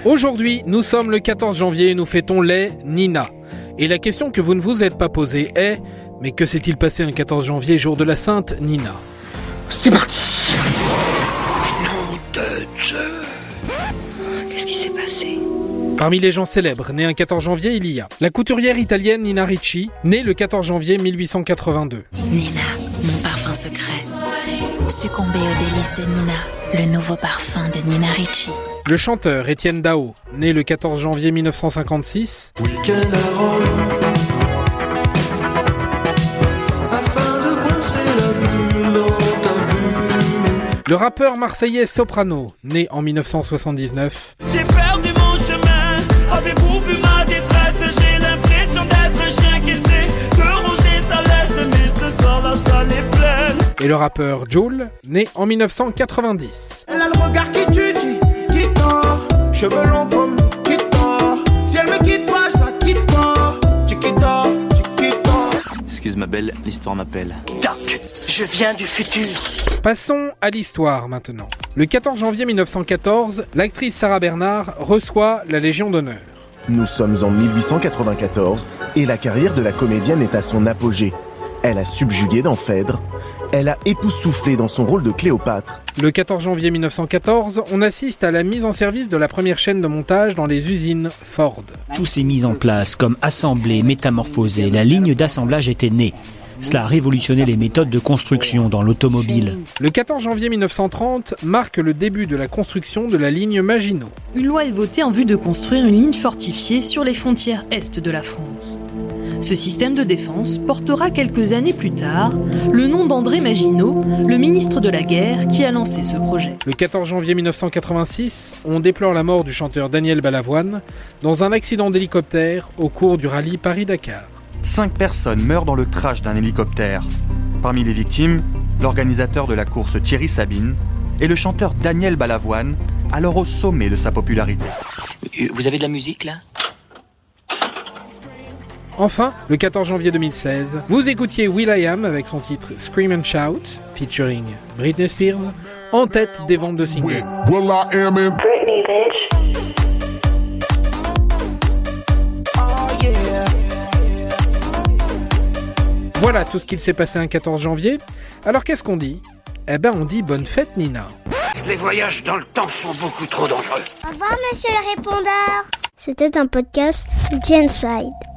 Aujourd'hui, nous sommes le 14 janvier et nous fêtons les Nina. Et la question que vous ne vous êtes pas posée est « Mais que s'est-il passé un 14 janvier, jour de la Sainte Nina ?» C'est parti. Nom de Dieu. Qu'est-ce qui s'est passé ? Parmi les gens célèbres nés un 14 janvier, il y a la couturière italienne Nina Ricci, née le 14 janvier 1882. Nina, mon parfum secret. Succomber aux délices de Nina, le nouveau parfum de Nina Ricci. Le chanteur Étienne Dao, né le 14 janvier 1956. Week-end à Rome, afin de coincer la bulle dans ta bulle. Le rappeur marseillais Soprano, né en 1979. J'ai perdu mon chemin, avez-vous vu ma détresse? J'ai l'impression d'être un chien qui essaie de ronger sa laisse, mais ce soir la salle est pleine. Et le rappeur Jul, né en 1990. Elle a le regard qui tue, qui tord, cheveux longs comme qui tord. Si elle me quitte pas, je la quitte pas. Tu quittes. Excuse ma belle, l'histoire m'appelle. Doc, je viens du futur. Passons à l'histoire maintenant. Le 14 janvier 1914, l'actrice Sarah Bernard reçoit la Légion d'honneur. Nous sommes en 1894 et la carrière de la comédienne est à son apogée. Elle a subjugué dans Phèdre. Elle a époustouflé dans son rôle de Cléopâtre. Le 14 janvier 1914, on assiste à la mise en service de la première chaîne de montage dans les usines Ford. Tout s'est mis en place, comme assemblé, métamorphosé. La ligne d'assemblage était née. Cela a révolutionné les méthodes de construction dans l'automobile. Le 14 janvier 1930 marque le début de la construction de la ligne Maginot. Une loi est votée en vue de construire une ligne fortifiée sur les frontières est de la France. Ce système de défense portera quelques années plus tard le nom d'André Maginot, le ministre de la Guerre qui a lancé ce projet. Le 14 janvier 1986, on déplore la mort du chanteur Daniel Balavoine dans un accident d'hélicoptère au cours du rallye Paris-Dakar. 5 personnes meurent dans le crash d'un hélicoptère. Parmi les victimes, l'organisateur de la course Thierry Sabine et le chanteur Daniel Balavoine, alors au sommet de sa popularité. Vous avez de la musique là? Enfin, le 14 janvier 2016, vous écoutiez will.i.am avec son titre Scream and Shout, featuring Britney Spears, en tête des ventes de singles. Britney, bitch. Voilà tout ce qu'il s'est passé un 14 janvier. Alors qu'est-ce qu'on dit ? Eh ben on dit bonne fête Nina. Les voyages dans le temps sont beaucoup trop dangereux. Au revoir monsieur le répondeur. C'était un podcast Genside.